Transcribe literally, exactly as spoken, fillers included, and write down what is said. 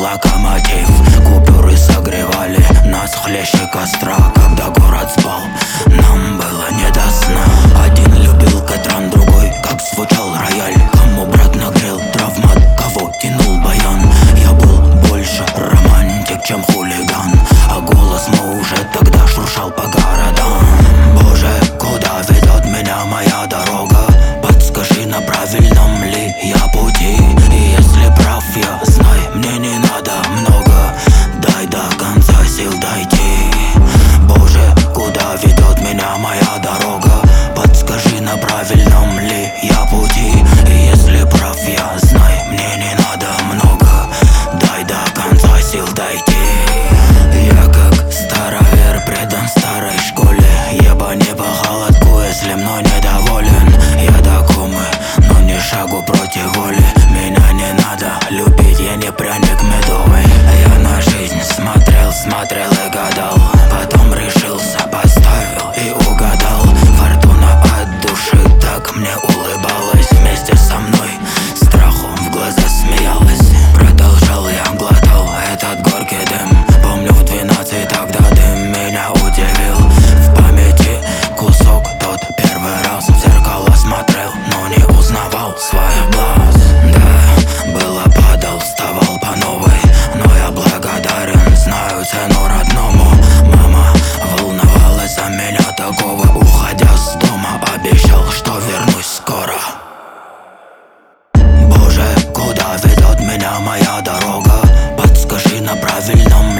локомотив. Купюры согревали нас хлеще костра. Когда город спал, нам было не до сна. Один любил Катран, другой, как звучал рояль. Кому брат нагрел травмат, кого тянул баян. Я был больше романтик, чем хулиган, а голос мой уже тогда шуршал по городам. Боже, куда ведет меня моя дорога? Подскажи, на правильном ли я пути? И если прав я, знай, мне не надо много. Дай до конца сил дойти. Боже, куда ведет меня моя дорога? Подскажи, на правильном ли я пути? И если прав я, знай, мне не надо много. Дай до конца сил дойти. Я как старовер, предан старой школе. Еба не по холодку, если мной недоволен. Я до комы, но не шагу против воли. Меня не надо любить, я не пряник медовый. Я на жизнь смотрел, смотрел и гадал. Потом решился, поставил и угадал. Фортуна от души так мне улыбалась. Вместе со мной страху в глаза смеялась. Продолжал я, глотал этот горький дым. Помню, в двенадцать тогда дым меня удивил. В памяти кусок тот первый раз. В зеркало смотрел, но не узнавал своих глаз. Да, было падал, вставал по новой. Но я благодарен, знаю цену родному. Мама волновалась за меня такого. Уходя с дома, обещал, что вернусь скоро. Боже, куда ведет меня моя дорога? Подскажи, на правильном